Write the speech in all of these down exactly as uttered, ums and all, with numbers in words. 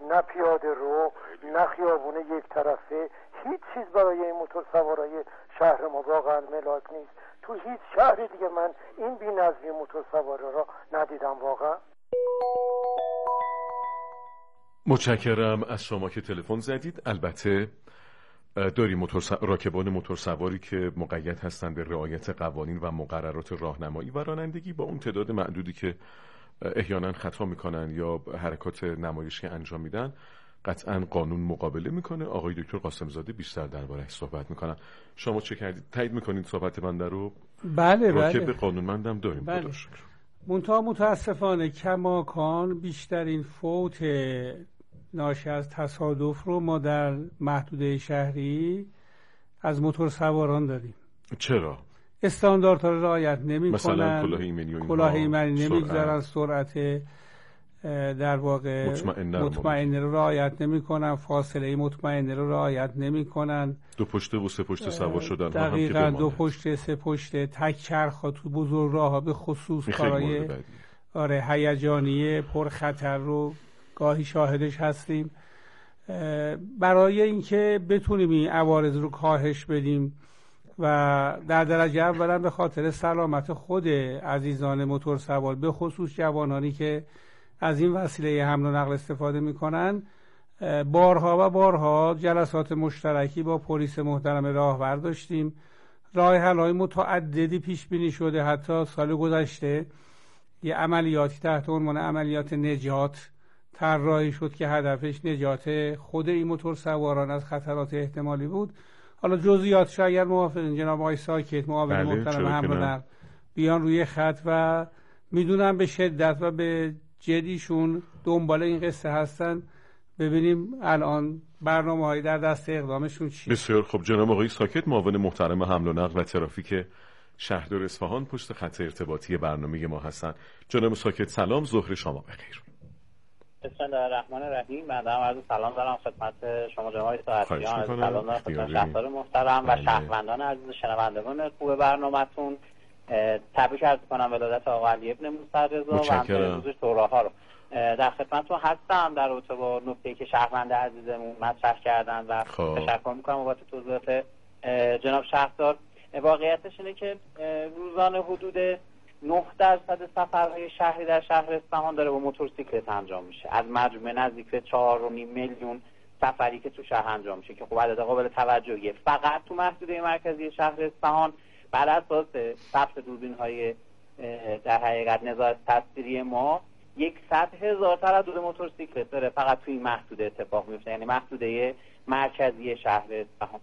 نه پیاده رو، نه خیابون یک طرفه، هیچ چیز برای این موتور سوارای شهر ما واقعا ملاک نیست. تو هیچ شهر دیگه من این بی‌نظمی موتور سوارا را ندیدم واقعا. متشکرم از شما که تلفن زدید. البته داریم موتور س... راکبان موتور سواری که مقید هستند به رعایت قوانین و مقررات راهنمایی و رانندگی، با اون تعداد معدودی که احیانا خطا میکنن یا حرکات نمایشی انجام میدن، قطعا قانون مقابله میکنه. آقای دکتر قاسمزاده بیشتر درباره‌اش صحبت میکنن. شما چه کردید؟ تایید میکنید صحبت بنده رو؟ بله بله. راکب قانونمندم داریم. بله. منتها متاسفانه کماکان بیشترین فوت ناشی از تصادف رو ما در محدوده شهری از موتور سواران داریم. چرا؟ استانداردها رو رعایت نمی‌کنن. مثلا کلاه ایمنی و اینها، کلاه ایمنی نمیگذارن، سرعت در واقع مطمئنه رو رعایت نمی‌کنن، فاصله مطمئنه رو رعایت نمی‌کنن. دو پشته و سه پشته سوار شدن ها هم که دقیقاً دو پشته سه پشته، تک چرخ تو بزرگراه‌ها به خصوص کارهای آره هیجانی پر خطر رو گاهی شاهدش هستیم. برای اینکه بتونیم این عوارض رو کاهش بدیم و در درجه اولا به خاطر سلامت خود عزیزان موتور سوار، به خصوص جوانانی که از این وسیله حمل و نقل استفاده میکنن، بارها و بارها جلسات مشترکی با پلیس محترم راهور داشتیم. راه حل‌های متعددی پیش بینی شده. حتی سال گذشته یه عملیاتی تحت عنوان عملیات نجات طراحی شد که هدفش نجات خود این موتور سواران از خطرات احتمالی بود. حالا جزئیاتش اگر موافقین جناب آقای ساکت معاون بله، محترم حمل و نقل بیان روی خط و میدونم به شدت و به جدیشون دنبال این قصه هستن، ببینیم الان برنامه‌هایی در دست اقدامشون چیه. بسیار خب. جناب آقای ساکت معاون محترم حمل و نقل و ترافیک شهردار اصفهان پشت خط ارتباطی برنامه ما هستن. جناب ساکت سلام، ظهر شما بخیر. بسم الله الرحمن الرحیم. من هم عرض سلام دارم خدمت شما جناب ساعتیان، سلام دارم خدمت شهردار محترم و شهروندان عزیز شنوندگان خوب برنامه‌تون. تبریک عرض کنم ولادت آقا علی ابن موسی رضا و امروز توراها رو در خدمتتون هستم در رابطه با نکته‌ای که شهروند عزیزمون مطرح کردن و تشکر می‌کنم بابت توضیحات جناب شهردار. واقعیتش اینه که روزانه حدود نه درصد سفرهای شهری در شهر اصفهان داره با موتورسیکلت انجام میشه، از مجموع نزدیک به چهار و نیم میلیون سفری که تو شهر انجام میشه که خب عدد قابل توجهیه. فقط تو محدوده مرکزی شهر اصفهان بر اساس ثبت دوربین‌های در حقیقت نظارت تصویری ما صد هزار تردد موتورسیکلت داره فقط توی این محدوده اتفاق میفته، یعنی محدوده مرکزی شهر اصفهان.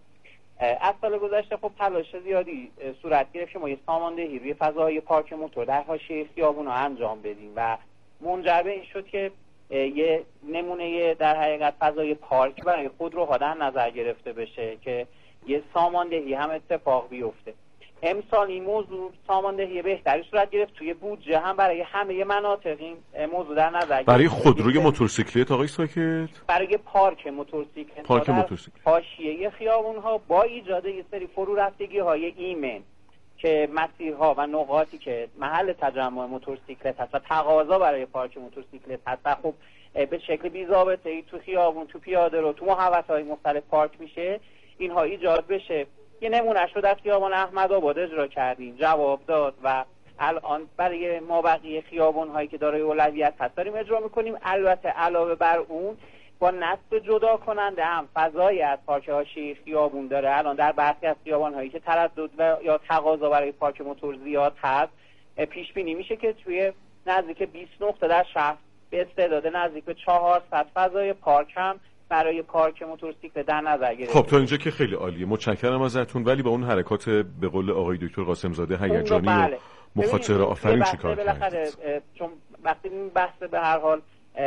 از سال گذشته خب تلاش زیادی صورت گرفت که ما یه ساماندهی روی فضای پارک موتور در حاشیه خیابون‌ها انجام بدیم و منجر به این شد که یه نمونه در حقیقت فضای پارک برای خودروها در نظر گرفته بشه که یه ساماندهی هم اتفاق بیفته. امسال این موضوع ساماندهی بهتری صورت گرفت، توی بودجه هم برای همه مناطق این موضوع در نظر گرفت. برای خودروی موتورسیکلت آقای ساکت؟ برای پارک موتورسیکلت پارک موتورسیکلت حاشیه خیابون‌ها با ایجاد یه سری فرو رفتگی‌های ایمن که مسیرها و نقاطی که محل تجمع موتورسیکلت هست و تقاضا برای پارک موتورسیکلت هست و خب به شکل بی‌ضابطه‌ای تو خیابون، تو پیاده رو، تو محوطه‌های مختلف پارک میشه، اینها ایجاد بشه. یه نمونهش رو در خیابان احمدآباد اجرا کردیم، جواب داد و الان برای ما بقیه خیابان هایی که دارای اولویت هست داریم اجرا میکنیم. البته علاوه بر اون با نصب جدا کننده هم فضایی از پارک حاشیه خیابون داره. الان در برخی از خیابان هایی که تردد و یا تقاضا برای پارک موتور زیاد هست پیش بینی میشه که توی نزدیک بیست نقطه در شهر به استعداد نزدیک به چهارصد فضای پارک هم برای پارک موتورسیکلت در نظر گرفته. خب تا اینجا که خیلی عالیه، متشکرم ازتون. ولی با اون حرکات به قول آقای دکتر قاسمزاده هیجانی بله. و مخاطره آفرین چیکار کردید؟ چون وقتی این بحث به هر حال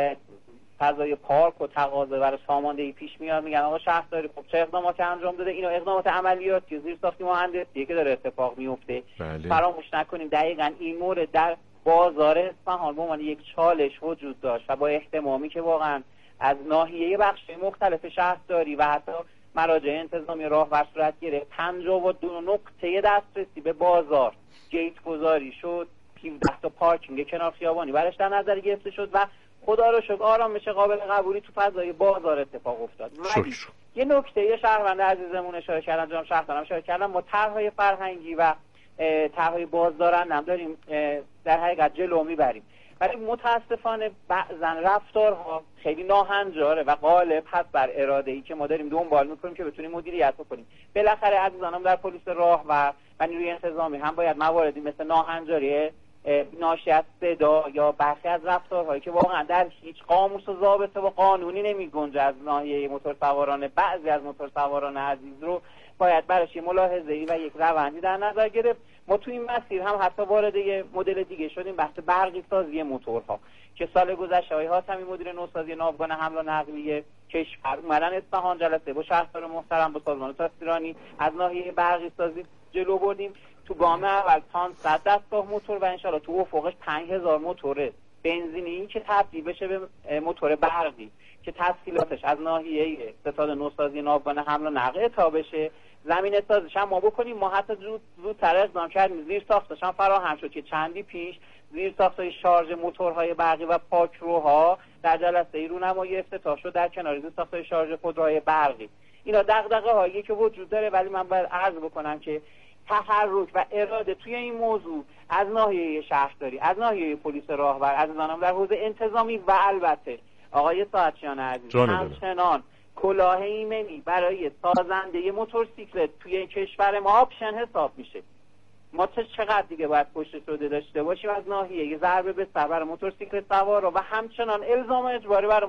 فضای پارک و تقاضا برای ساماندهی پیش میاد، میگن آقا شهرداری خب چه اقداماتی انجام داده؟ اینا اقدامات عملیاتی زیرساختی مهندسی که داره اتفاق میفته. بله. فراموش نکنیم دقیقاً این مورد در بازار اصفهان به عنوان یک چالش وجود داشت و با اهتمامی که واقعاً از ناحیه بخش مختلف شهرداری و حتی مراجع انتظامی راهور صورت گرفت، پنجاه و دو نقطه دسترسی به بازار گیت گذاری شد، هفده تا پارکینگ کنار خیابانی برش در نظر گرفته شد و خدا رو شکر آرامش قابل قبولی تو فضای بازار اتفاق افتاد. ولی یه نکته یه شهروند عزیزمون اشاره کردن، جناب شهردارم اشاره کردن، ما طرح‌های فرهنگی و طرح‌های بازدارند هم داریم در حقیقت جلو میبریم، ولی متاسفانه بعضا رفتارها خیلی ناهنجاره و غالب هست بر اراده‌ای که ما داریم دنبال میکنیم که بتونیم مدیریت بکنیم. بالاخره عزیزانم در پلیس راه و و نیروی انتظامی هم باید مواردی مثل ناهنجاری ناشی از صدا یا برخی از رفتارهایی که واقعا در هیچ قاموس و ضابطه و قانونی نمی‌گنجه از ناحیه موتورسواران، بعضی از موتورسواران عزیز رو باید براش ملاحظه‌ای و یک روندی در نظر گرفت. ما تو این مسیر هم حتی وارد یه مدل دیگه شدیم، بحث برقی سازی موتورها که سال گذشته های حاتمی مدیر نوسازی ناوگان حمل و نقلیه کشور اومدن اصفهان جلسه با شهردار محترم با سازمان تاسیرانی از ناحیه برقی سازی جلو بردیم. تو گام اول پانصد دستگاه موتور و انشالله تو افقش پنج هزار موتور بنزینی که تبدیل بشه به موتور برقی که تسهیلاتش از ناحیه ستاد نوسازی ناوگان حمل و نقل تا بشه. زمین سازش هم ما بکنیم. ما حتی زود زودتر اقدام کردیم، زیر ساختش هم فراهم شد که چندی پیش زیر ساختای شارژ موتورهای برقی و پاکروها در جلسه رونمایی افتتاح شد در کنار زیر ساختای شارژ خودروهای برقی. اینا دغدغه هایی که وجود داره، ولی من باید عرض بکنم که تحرک و اراده توی این موضوع از ناحیه شهرداری، از ناحیه پلیس راهور، عزیزانم در حوزه انتظامی و البته آقای ساعتچیان عزیز همچنان کلاه ایمنی برای سازنده موتورسیکلت توی کشور ما آپشن حساب میشه. ما چقدر دیگه باید پشت سوده داشته باشیم از ناحیه ضربه به سر برای موتورسیکلت سوارا و همچنان الزام اجباری برای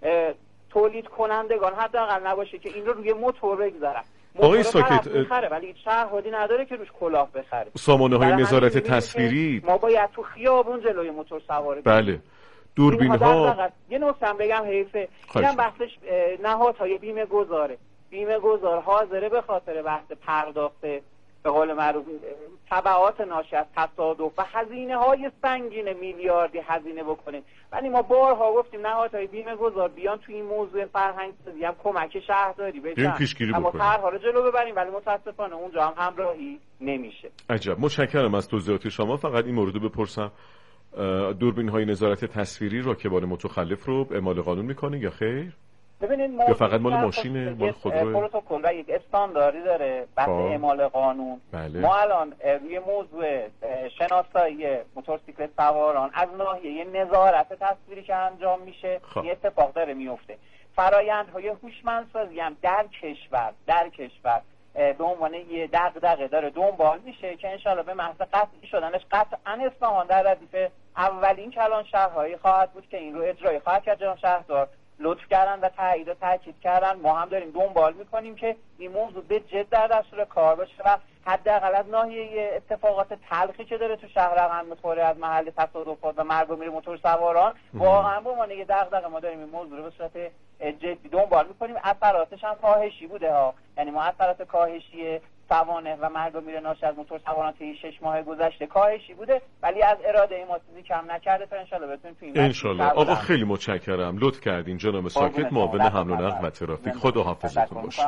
تولید کنندگان حداقل نباشه که این رو روی موتور بگذارن. آقای ساکت بخره ولی هیچ شهرداری نداره که روش کلاه بخره. سامانه های نظارت تصویری ما باید تو خیابون جلوی موتور سوار بله دوربین ها. یه نکته بگم حیفه، اینم بحثش نهادهای بیمه گذاره. بیمه گذار حاضره به خاطر بحث پرداخت به قول معروف تبعات ناشی از تصادف و هزینه های سنگین میلیاردی هزینه بکنه، ولی ما بارها گفتیم نهادهای بیمه گذار بیان تو این موضوع فرهنگ سازی هم کمک شهرداری بشن، اما طرح‌ها رو جلو ببریم، ولی متاسفانه اونجا هم همراهی نمیشه. عجب. متشکرم از توضیحات شما. فقط این مورد بپرسم، دوربین های نظارت تصویری راکبان متخلف رو اعمال قانون میکنه یا خیر؟ ببینید یا فقط مال ماشینه، مال خودروه؟ پروتکل و یک استانداردی داره بحث اعمال قانون. بله. ما الان روی موضوع شناسایی موتورسیکلت سواران از ناحیه نظارت تصویری که انجام میشه این اتفاق داره میفته. فرآیندهای هوشمندسازی هم در کشور در کشور به عنوان یه دغدغه داره دنبال میشه که انشالله به محض قطعی شدنش قطعا اصفهان در ردیف اولین کلان شهرهایی خواهد بود که این رو اجرای خواهد کرد. جناب شهردار لطف کردن و تایید و تاکید کردن. ما هم داریم دنبال میکنیم که این موضوع به جد در دستور کار باشه و حداقل از ناحیه اتفاقات تلخی که داره تو شهر رقم میخوره از محل تصادفات و مرگ و میر موتور سواران واقعا به عنوان یه دغدغه ما داریم این موضوع رو به صورت جدی دنبال میکنیم. اثراتش هم کاهشی بوده ها، یعنی ما اثرات کاهشی سوانح و مرگ و میر ناشی از موتور سواران طی شش ماه گذشته کاهشی بوده، ولی از اراده ما چیزی کم نکرده تا انشالله بتونیم تو این انشالله. آقا خیلی متشکرم، لطف کردین جناب ساکت، معاون حمل و نقل و ترافیک. خدا حافظتون باشه.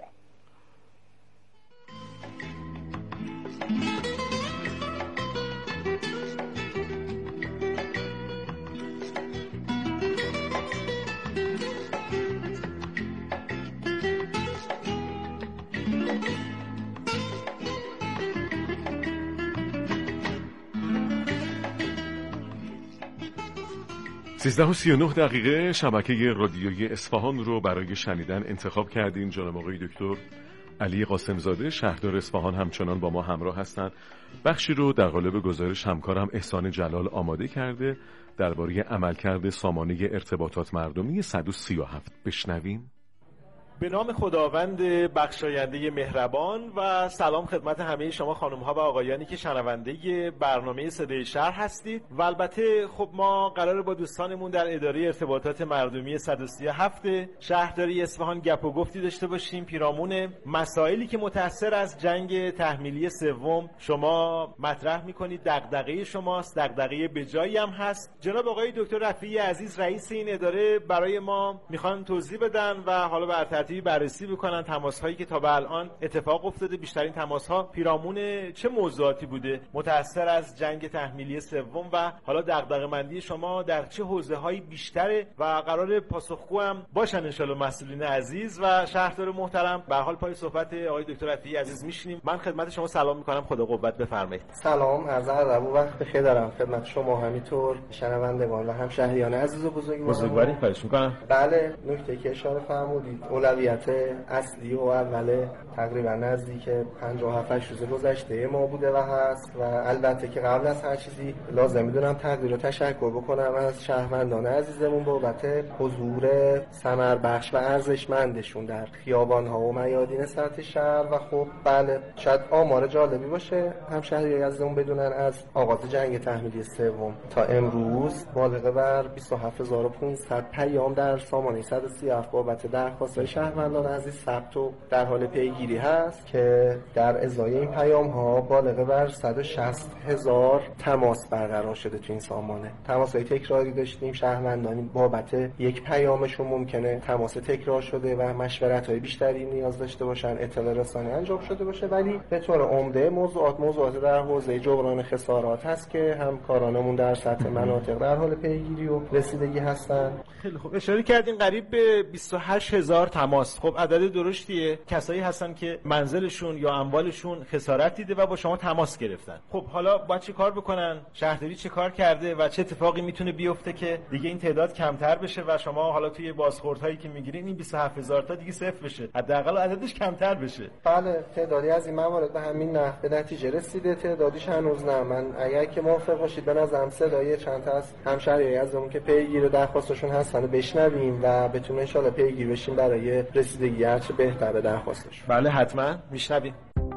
سیزده و سی و نه دقیقه شبکه رادیویی اصفهان رو برای شنیدن انتخاب کردیم. جناب آقای دکتر علی قاسمزاده شهردار اصفهان همچنان با ما همراه هستند. بخشی رو در قالب گزارش همکارم احسان جلال آماده کرده درباره عملکرد سامانه ارتباطات مردمی صد و سی و هفت. بشنویم. به نام خداوند بخشاینده مهربان و سلام خدمت همه شما خانم ها و آقایانی که شنونده برنامه صدای شهر هستید. و البته خب ما قراره با دوستانمون در اداره ارتباطات مردمی صد و سی و هفت شهرداری اصفهان گپ و گفتی داشته باشیم پیرامون مسائلی که متأثر از جنگ تحمیلی سوم شما مطرح میکنید. دغدغه شماست، دغدغه بجایی هم هست. جناب آقای دکتر رفیعی عزیز رئیس این اداره برای ما میخوان توضیح بدن و حالا بر مرتبی بررسی بکنن تماس‌هایی که تا به الان اتفاق افتاده. بیشترین تماس‌ها پیرامون چه موضوعاتی بوده متأثر از جنگ تحمیلی سوم و حالا دغدغه‌مندی شما در چه حوزه‌هایی بیشتره و قرار پاسخگو هم باشن ان شاءالله مسئولین عزیز و شهردار محترم. به حال پای صحبت آقای دکتر رفیعی عزیز میشینیم. من خدمت شما سلام میکنم، خدا قوت، بفرمایید. سلام، عرض ادب و وقت بخیر دارم خدمت شما، همینطور شنوندگان و همشهریان عزیز و بزرگوار. بزرگواری خواهش میکنم. بله، نکته که اشاره فرمودید اولویت اصلی و اول تقریبا نزدیک پنجاه و هفت روز گذشته ما بوده و هست و البته که قبل از هر چیزی لازم میدونم تقدیر و تشکر بکنم از شهروندان عزیزمون بابت حضور ثمربخش و ارزشمندشون در خیابان‌ها و میادین سطح شهر. و خب بله، شاید آمار جالبی باشه همشهریان عزیزمون بدونن از آغاز جنگ تحمیلی سوم تا امروز بالغ بر بیست و هفت هزار و پانصد پیام در سامانه صد و سی و هفت بابت درخواست‌های شهروندان عزیز ثبت و در حال پیگیری هست که در ازای این پیام‌ها بالغ بر صد و شصت هزار تماس برقرار شده تو این سامانه. تماس‌های تکراری داشتیم، شهروندان بابت یک پیامشون ممکنه تماس تکرار شده و مشورت‌های بیشتری نیاز داشته باشن، اطلاع رسانی انجام شده باشه، ولی به طور عمده موضوعات موضوعات در حوزه جبران خسارات هست که همکارانمون در سطح مناطق در حال پیگیری و رسیدگی هستن. خیلی خوب، اشاره کردین قریب به بیست و هشت هزار تماس. خب عدد درشتیه، کسایی هستن که منزلشون یا اموالشون خسارت دیده و با شما تماس گرفتن. خب حالا باید چه کار بکنن؟ شهرداری چه کار کرده و چه اتفاقی میتونه بیفته که دیگه این تعداد کمتر بشه و شما حالا توی بازخوردهایی که میگیرین این بیست و هفت هزار تا دیگه صفر بشه، حداقل عددش کمتر بشه؟ بله، تعدادی از این موارد به همین نحو به نتیجه رسیده، تعدادیش هنوز نه. من اگر که موافق باشید به نظرم صدای چند تا از همشهریای عزیزمون که پیگیر و درخواستشون هستن رو بشنویم و بتونیم ان شاءالله پیگیر بشیم برای رسیدگی هرچه بهتر به درخواستشون. بله حتما میشنویم.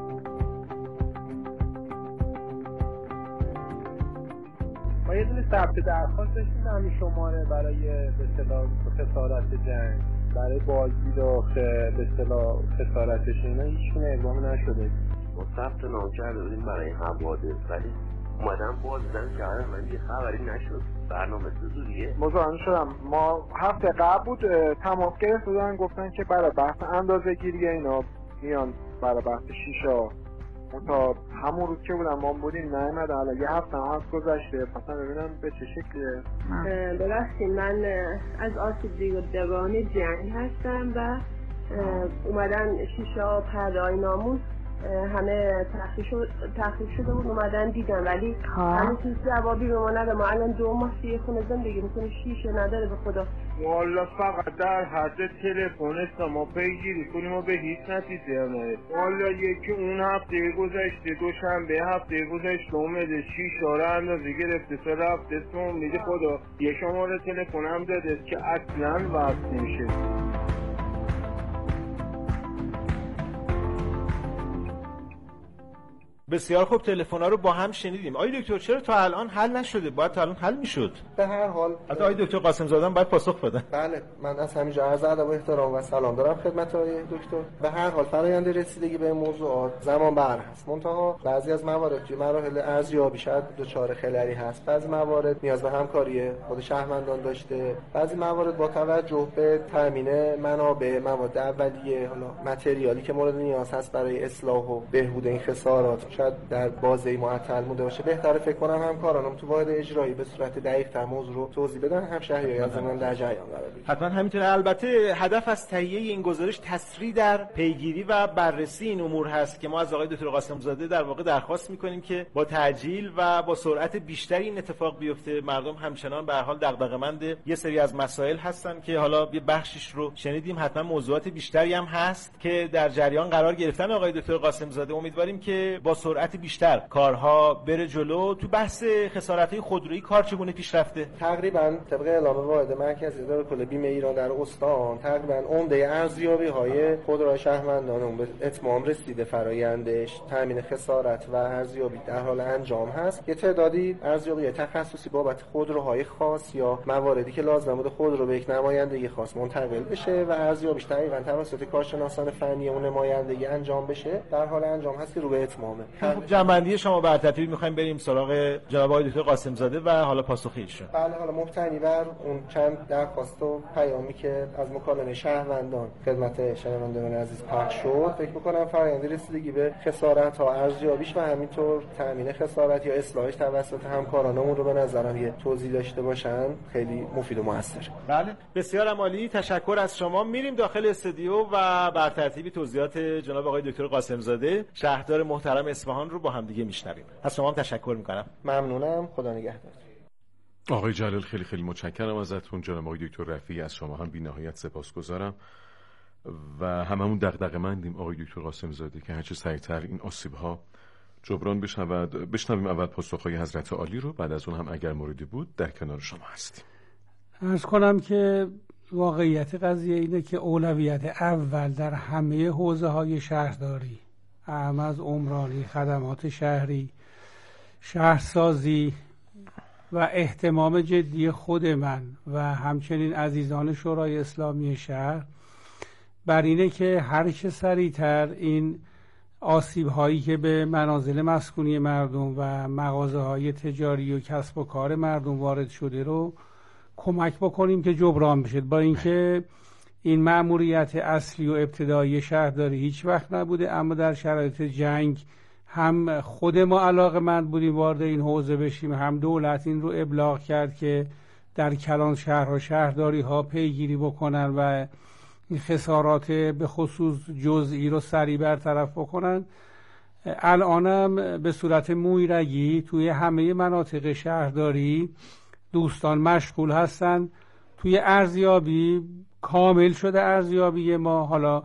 ما یه دونه ثبت درخواست داشتیم همین شماره برای به اصطلاح خسارت جنگ، برای بازدید و به اصطلاح خسارتش اینا هیچ اقدام نشده. ما ثبت نام کرده بودیم برای حوادث ولی اومدم بازدیدن کردم من دیگه خبری نشد. برنامه سوزو دیگه مزاحم شدم. ما هفته قبل بود تماس گرفت بودن گفتن که برای بحث اندازه گیری اینا میان برای بحث شیشه. تا همون روز که بودم ما بودیم نیومدن، حالا یه هفته هم هست گذشته، پس ببینم به چه شکلیه. ببخشید من از آسیب دیدگان جنگ هستم و اومدن شیشه و پرده‌های ناموس همه تخریب شده بود، اومدن دیدن ولی همه چیز جوابی به ما نده. ما الان دو ماه توی خونه زندگی میکنیم، شیشه نداره به خدا. والا فقط در حد تلفن است ما پیگیری کنیم و به هیچ نتیجه نرسید. والا یکی اون هفته گذشته دوشنبه هفته گذشته اومده شیشه رو اندازه گرفته سه رفته تو میده خدا یه شماره تلفن هم داده که اصلا وصل نمیشه. بسیار خوب، تلفن‌ها رو با هم شنیدیم. آقای دکتر چرا تا الان حل نشده؟ باید تا الان حل میشد. به هر حال حتی آقای دکتر قاسم زاده باید پاسخ بدن. بله، من از همینجا عرض ادب و احترام و سلام دارم خدمت آقای دکتر. به هر حال فرآیند رسیدگی به موضوعات زمان بر هست. منتها بعضی از موارد توی مراحل ارزیابی شاید دچار خللی هست. بعضی موارد نیاز به همکاری خود شهروندان داشته. بعضی موارد با توجه به تامین منابع مواد اولیه، حالا متریالی که مورد نیاز هست برای اصلاح و بهبود این خسارات شاید در بازه معطل مونده باشه. بهتره فکر کنم همکارانم تو واحد اجرایی به صورت دقیق‌تر موضوع رو توضیح بدن، همشهریای عزیزمون در جریان قرار بگیرن. حتما همینطوره. البته هدف از تهیه این گزارش تسریع در پیگیری و بررسی این امور هست که ما از آقای دکتر قاسم زاده در واقع درخواست می‌کنیم که با تعجیل و با سرعت بیشتری این اتفاق بیفته. مردم همچنان به هر حال دغدغه‌مند یه سری از مسائل هستن که حالا یه بخشش رو شنیدیم، حتما موضوعات بیشتری هم هست که در جریان قرار گرفتن آقای دکتر قاسم زاده. امیدواریم که با سرعت بیشتر کارها بره جلو. تو بحث خسارت‌های خودرویی کار چگونه پیش رفته؟ تقریبا طبق اعلام واحد مرکزی اداره کل بیمه ایران در استان تقریبا عمده ارزیابی‌های خودروهای شهروندان به اتمام رسیده. فرآیندش تامین خسارت و ارزیابی در حال انجام هست. یه تعدادی ارزیابی تخصصی بابت خودروهای خاص یا مواردی که لازم بود خودرو به یک نمایندگی خاص منتقل بشه و ارزیابیش تقریبا توسط کارشناسان فنی اون نمایندگی انجام بشه در حال انجام هست که رو به اتمامه. جنبندی شما بر ترتیب می‌خوایم بریم سراغ جناب آقای دکتر قاسم زاده و حالا پاسخ ایشون. بله، حالا مبتنی بر اون چند درخواست و پیامی که از مکالمه شهروندان خدمت شنوندگان عزیز پخش شد، فکر می‌کنم فرآیند رسیدگی به خسارت ها، ارزیابیش و همینطور تامین خسارت یا اصلاحش توسط همکارانمون رو به نظرم یه توضیح داشته باشن خیلی مفید و موثر. بله، بسیار عالی، تشکر از شما. میریم داخل استودیو و بر ترتیب توضیحات جناب آقای دکتر قاسم زاده شهردار محترم اصفهان رو با هم دیگه میشنویم. از شما هم تشکر میکنم. ممنونم، خدا نگهدار. آقای جلال خیلی خیلی متشکرم ازتون. جناب آقای دکتر رفیعی از شما هم بی‌نهایت سپاسگزارم و هممون دغدغه‌مندیم آقای دکتر قاسم زاده که هرچه سریعتر این آسیب‌ها جبران بشود. بشنویم اول پاسخ‌های حضرت عالی رو، بعد از اون هم اگر موردی بود در کنار شما هستیم. عرض کنم که واقعیت قضیه اینه که اولویت اول در همه حوزه‌های شهرداری، اهم از عمرانی، خدمات شهری، شهرسازی و اهتمام جدی خود من و همچنین عزیزان شورای اسلامی شهر بر اینه که هر چه سریعتر این آسیب هایی که به منازل مسکونی مردم و مغازه های تجاری و کسب و کار مردم وارد شده رو کمک بکنیم که جبران بشه. با اینکه این مأموریت اصلی و ابتدایی شهرداری هیچ وقت نبوده، اما در شرایط جنگ هم خود ما علاقه‌مند بودیم وارد این حوزه بشیم، هم دولت این رو ابلاغ کرد که در کلان شهرها شهرداری ها پیگیری بکنن و این خسارات به خصوص جزئی رو سریع برطرف بکنن. الانم به صورت مویرگی توی همه مناطق شهرداری دوستان مشغول هستن. توی ارزیابی کامل شده ارزیابی ما، حالا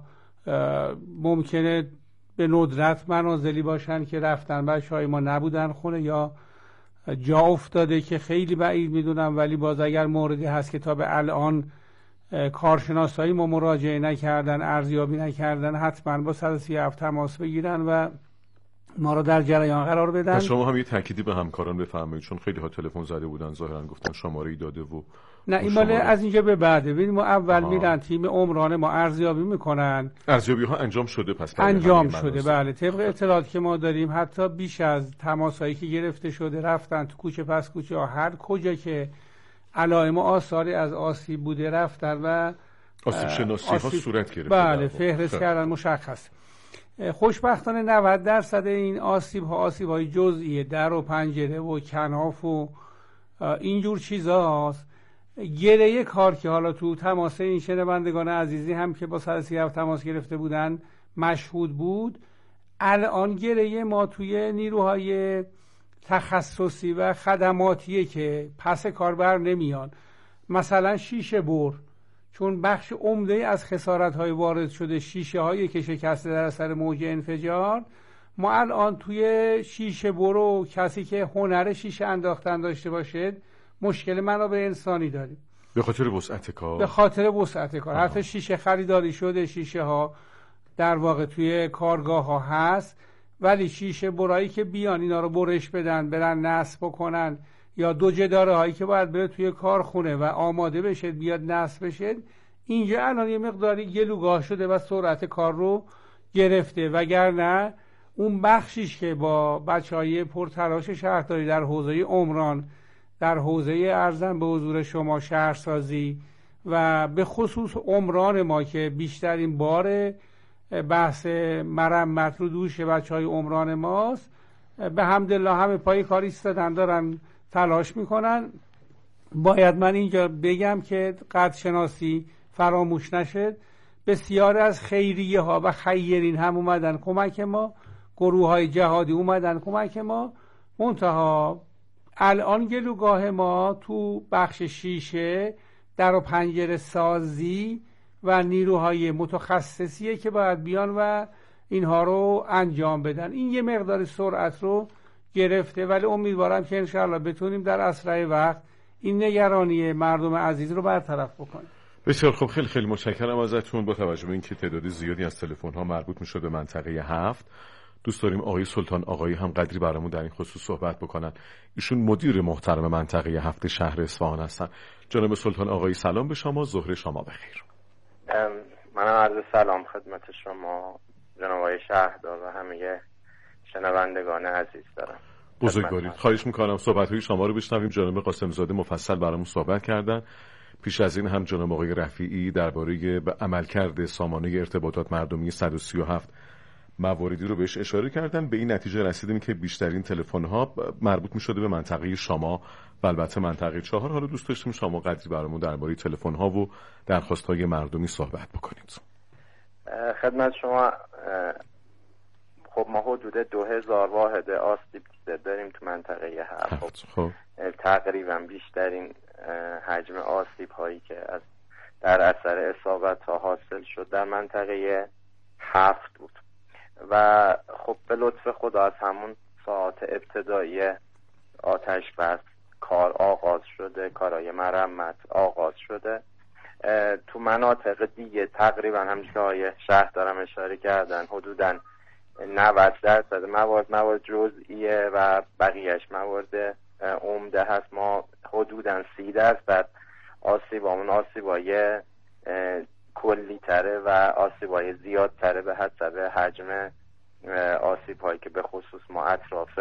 ممکنه به ندرت منازلی باشن که رفتن بچه‌های ما نبودن خونه یا جا افتاده که خیلی بعید میدونم، ولی باز اگر موردی هست که تا به الان کارشناسایی ما مراجعه نکردن، ارزیابی نکردن، حتما با صد و سی و هفت تماس بگیرن و ما رو در جریان قرار بدن. شما هم یه تأکیدی به همکاران بفرمایید، چون خیلی ها تلفن زده بودن ظاهرا گفتن شماره ای داده و نه این مال از اینجا به بعده. ببینید ما اول آها. میرن تیم عمران ما ارزیابی میکنن. ارزیابی ها انجام شده پس انجام شده بله. طبق اطلاعاتی که ما داریم حتی بیش از تماسایی که گرفته شده رفتن تو کوچه پس کوچه ها، هر کجا که علائم و آثاری از آسیب بوده رفتن و آسیب شناسی آسیب... ها صورت گرفته. بله فهرست کردن مشخص. خوشبختانه نود درصد این آسیب ها آسیب های جزئی در و پنجره و کناف و اینجور چیزاست. گره کار که حالا تو تماس این شنوندگان عزیزی هم که با صد و سی و هفت تماس گرفته بودن مشهود بود، الان گره ما توی نیروهای تخصصی و خدماتیه که پس کار بر نمیان. مثلا شیشه بر، چون بخش عمده از خسارت‌های وارد شده شیشه هایی که شکسته در اثر موج انفجار، ما الان توی شیشه برو کسی که هنر شیشه انداختن داشته باشه مشکل منابع انسانی داریم به خاطر وسعت کار. به خاطر وسعت کار حتی شیشه خریداری شده، شیشه ها در واقع توی کارگاه ها هست، ولی شیشه برایی که بیان اینا رو برش بدن برن نصب بکنن، یا دو جداره هایی که باید بره توی کارخونه و آماده بشه بیاد نصب بشه، اینجا الان یه مقداری گلوگاه شده و سرعت کار رو گرفته. وگرنه اون بخشیش که با بچهای پرتلاش شهرداری در حوزه عمران، در حوزه ارزم به حضور شما شهرسازی و به خصوص عمران ما که بیشترین بار بحث مرمت رو دوش بچهای عمران ماست، به حمدالله همه پای کار ایستادن دارن تلاش میکنن. باید من اینجا بگم که قدر شناسی فراموش نشد. بسیار از خیریه ها و خیرین هم اومدن کمک ما، گروه های جهادی اومدن کمک ما، منتها الان گلوگاه ما تو بخش شیشه در و پنجره سازی و نیروهای متخصصیه که باید بیان و اینها رو انجام بدن. این یه مقدار سرعت رو گرفته، ولی امیدوارم که انشاءالله بتونیم در اسرع وقت این نگرانی مردم عزیز رو برطرف بکنیم. بسیار خب، خیلی خیلی متشکرم ازتون. با توجه به اینکه تعداد زیادی از تلفن ها مربوط میشه به منطقه هفت، دوست داریم آقای سلطان آقایی هم قدری برامون در این خصوص صحبت بکنن. ایشون مدیر محترم منطقه هفت شهر اصفهان هستن. جناب سلطان آقایی سلام به شما، ظهر شما بخیر. منم عرض سلام خدمت شما جناب آقای شهردار و همه شنوندگان عزیز دارم. بزرگوارید. خواهش میکنم صحبت‌های شما رو بشنویم. جناب قاسم‌زاده مفصل برامون صحبت کردن. پیش از این هم جناب آقای رفیعی درباره عملکرد سامانه ارتباطات مردمی صد و سی و هفت مواردی رو بهش اشاره کردن. به این نتیجه رسیدیم که بیشترین تلفن‌ها مربوط می‌شده به منطقه شما و البته منطقه چهار. حالا دوست داشتیم شما قدری برامون درباره تلفن‌ها و درخواست‌های مردمی صحبت بکنید. خدمت شما، خب ما حدود دو هزار واحد آسیب دیده داریم تو منطقه هفت. خب تقریبا بیشترین حجم آسیب هایی که از در اثر اصابت ها حاصل شد در منطقه هفت بود و خب به لطف خدا از همون ساعت ابتدایی آتش بس کار آغاز شده، کارهای مرمت آغاز شده. تو مناطق دیگه تقریبا همچنین که های شهر دارم اشاره کردن حدوداً نود درصد موارد موارد جزئیه و بقیهش موارد عمده هست. ما حدوداً سی درصد آسیبامون آسیبای کلی تره و آسیبای زیاد تره به حسب حجم آسیب هایی که به خصوص ما اطراف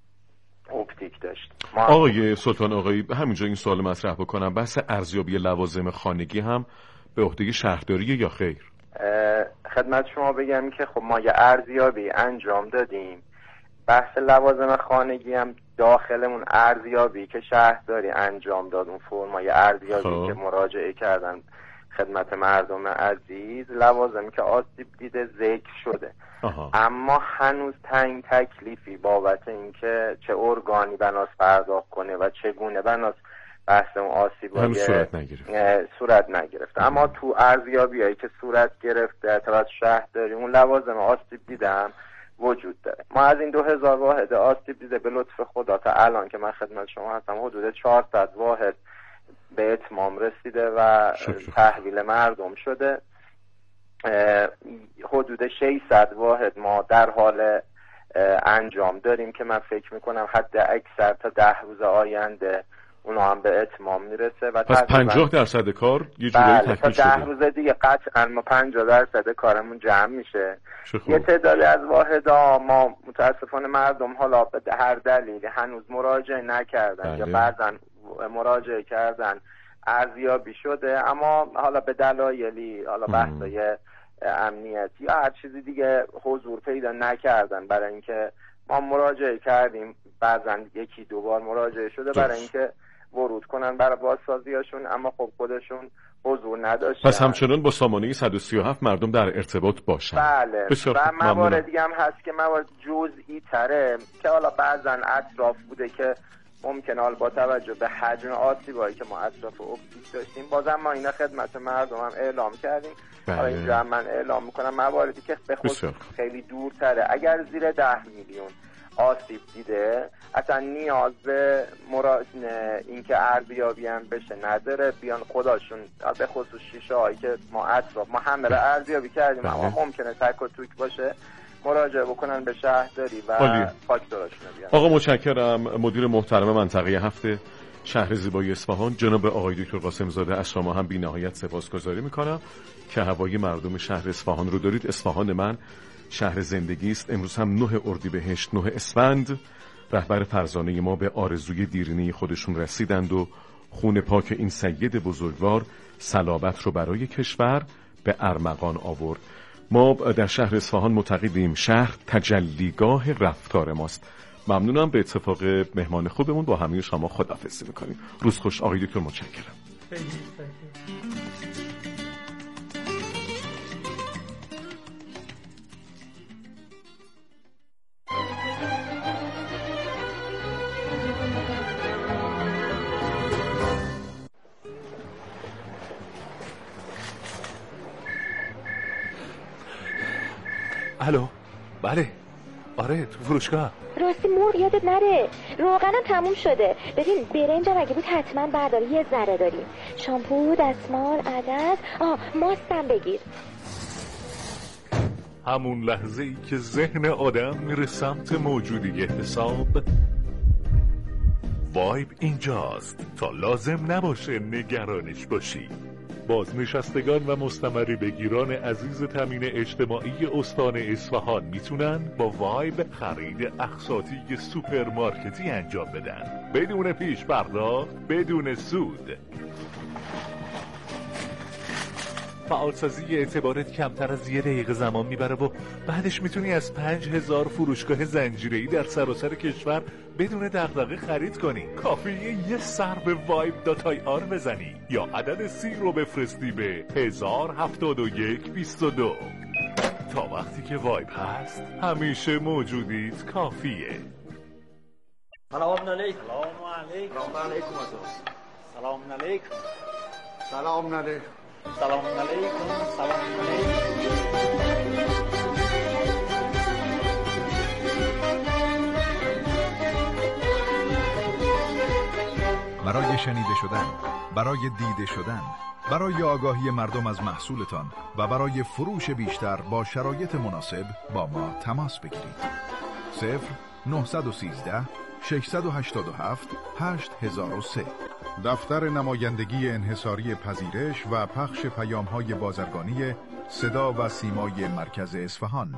اپتیک داشت. آقای سلطان آقایی همینجا این سوال مطرح بکنم، بحث ارزیابی لوازم خانگی هم به عهده شهرداری یا خیر؟ خدمت شما بگم که خب ما یه ارزیابی انجام دادیم. بحث لوازم خانگی هم داخلمون ارزیابی که شهرداری انجام داد، اون فرمای ارزیابی خواه. که مراجعه کردن خدمت مردم عزیز، لوازمی که آسیب دیده ذکر شده. آها. اما هنوز تعیین تکلیفی بابت اینکه چه ارگانی بناس پرداخت کنه و چگونه بناس بحث اون آسیب‌های صورت نگرفت. صورت نگرفت. اما تو ارزیابیایی که صورت گرفته توسط شهرداری اون لوازم آسیب دیده هم وجود داره. ما از این دو هزار واحد آسیب دیده به لطف خدا تا الان که من خدمت شما هستم حدود چهارصد واحد به اتمام رسیده و تحویل مردم شده. حدود ششصد واحد ما در حال انجام داریم که من فکر میکنم حد اکثر تا ده روز آینده اونا هم به اتمام میرسه و پس پنجاه درصد کار یه جورایی تکمیل شده. تا ده روز دیگه قطعا ما پنجاه درصد کارمون جمع میشه. یه تعدادی از واحدها ما متاسفانه مردم حالا به هر دلیلی هنوز مراجعه نکردن یا بعضا مراجعه کردن ارزیابی شده اما حالا به دلایلی حالا بحثای امنیتی یا هر چیزی دیگه حضور پیدا نکردن. برای اینکه ما مراجعه کردیم بعضا یکی دو بار مراجعه شده برای اینکه ورود کنن برای بازسازیاشون اما خب خودشون حضور نداشتن. پس همچنان با سامانه صد و سی و هفت مردم در ارتباط باشن. بله. و موارد دیگه هم هست که موارد جزئی تره که حالا بعضا اطراف بوده که ممکنه حال با توجه به حجم آسیبایی که ما اطراف اپتیک داشتیم بازم ما اینا خدمت مردم هم اعلام کردیم. حالا اینجا هم من اعلام میکنم مواردی که به خود خیلی دورتره اگر زیر ده میلیون آسیب دیده اصلا نیاز به مرا... اینکه ارزیابی هم بشه نداره، بیان خداشون به خصوص شیشه هایی که ما اطراف ما همه رو ارزیابی کردیم اما ممکنه تک و توک باشه مراجعه بکنن به شهرداری و فاکتوراشون بیان. آقا متشکرم. مدیر محترم منطقه هفت شهر زیبای اصفهان جناب آقای دکتر قاسم‌زاده، از شما هم بی‌نهایت سپاسگزاری میکنم که هوای مردم شهر اصفهان رو دارید. اصفهان من شهر زندگی است. امروز هم نه اردیبهشت نه اسفند رهبر فرزانه ما به آرزوی دیرینه خودشون رسیدند و خون پاک این سید بزرگوار صلابت رو برای کشور به ارمغان آورد. ما در شهر اصفهان معتقدیم شهر تجلیگاه رفتار ماست. ممنونم. به اتفاق مهمان خوبمون با همه شما خداحافظی میکنیم. روز خوش آقای دکتر. متشکرم. الو. بله. آره تو فروشگاه. راستی مور یادت نره روغنم تموم شده. ببین برنجم اگه بود حتما بردار یه ذره داریم. شامپو، دستمال، عدس، آه ماستم بگیر. همون لحظه ای که ذهن آدم میره سمت موجودی حساب وایب اینجاست تا لازم نباشه نگرانش باشی. بازنشستگان و مستمری بگیران عزیز تامین اجتماعی استان اصفهان میتونن با وایب خرید اقساطی سوپرمارکتی انجام بدن بدون پیش پرداخت، بدون سود. فعالسازی اعتبارت کمتر از یه دقیقه زمان میبره و بعدش میتونی از پنج هزار فروشگاه زنجیره‌ای در سراسر کشور بدون دغدغه خرید کنی. کافیه یه سر به وایب دات آی آر بزنی یا عدد سی رو بفرستی به هزار هفتاد و یک بیست و دو. تا وقتی که وایب هست همیشه موجودیت کافیه. سلام علیکم. سلام علیکم. سلام علیکم. سلام علیکم. سلام علیکم. سلام علیکم. سلام علیکم. برای شنیده شدن، برای دیده شدن، برای آگاهی مردم از محصولتان و برای فروش بیشتر با شرایط مناسب با ما تماس بگیرید. صفر نه یک سه شش هشت هفت هشت هزار و سه. دفتر نمایندگی انحصاری پذیرش و پخش پیام‌های بازرگانی صدا و سیمای مرکز اصفهان.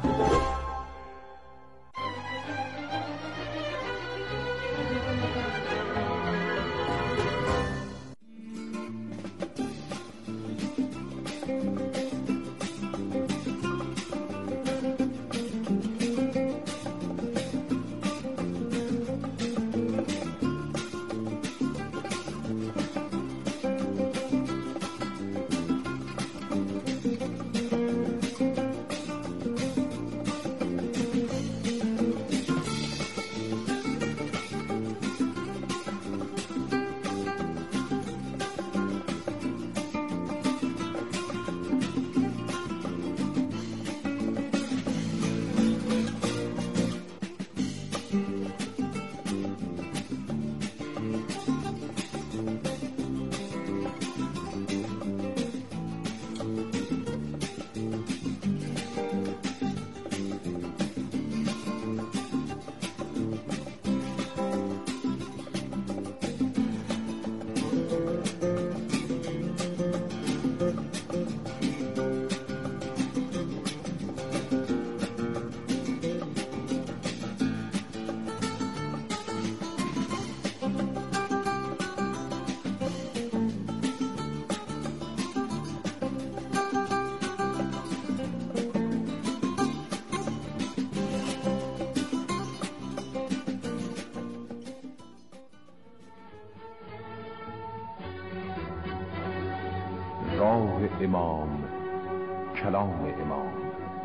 راه امام، کلام امام.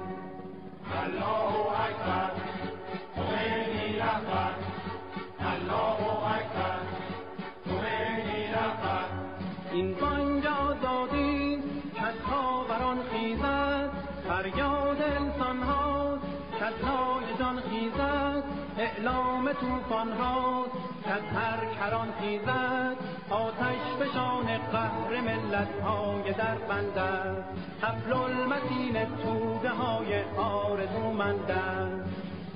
الله اکبر، خمینی رهبر. الله اکبر، خمینی رهبر. این بانگ آزادی کج‌ها بران خیزد، فریاد انسان هاست کج‌های جان خیزد، اعلام طوفان هاست کج هر کران خیزد، آتش فشان قهر ملت های در بند است، حبل المتین توده های آرزومند است.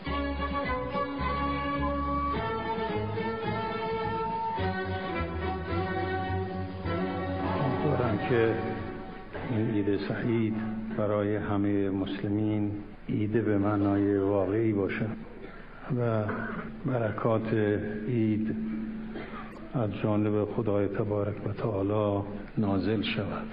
امیدوارم که این عید سعید برای همه مسلمین عید به معنای واقعی باشه و برکات عید از جانب خدای تبارک و تعالی نازل شود.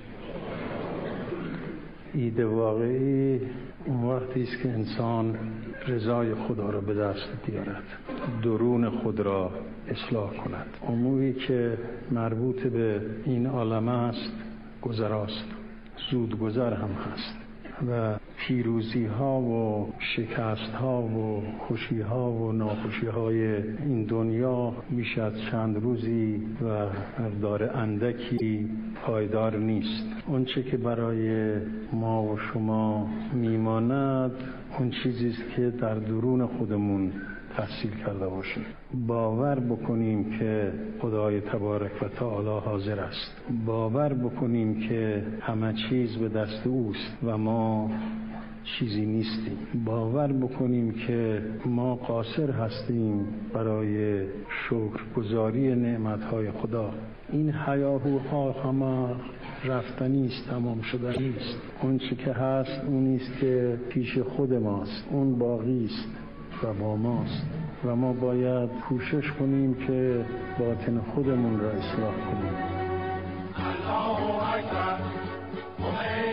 عید واقعی اون وقتی است که انسان رضای خدا را به دست بیارد، درون خود را اصلاح کند. اموری که مربوط به این عالم است گذراست، زود گذر هم هست و پیروزی ها و شکست ها و خوشی ها و ناخوشی های این دنیا بیش از چند روزی و مقدار اندکی پایدار نیست. اون چه که برای ما و شما میماند اون چیزی است که در درون خودمون تحصیل کرده باشیم. باور بکنیم که خدای تبارک و تعالی حاضر است. باور بکنیم که همه چیز به دست اوست و ما چیزی نیستیم. باور بکنیم که ما قاصر هستیم برای شکرگزاری نعمتهای خدا. این هیاهوها همه رفتنی است، تمام شدنی است. اون چی که هست اون است که پیش خود ماست، اون باقی است و با ماست و ما باید کوشش کنیم که باطن خودمون را اصلاح کنیم. الله اکبر.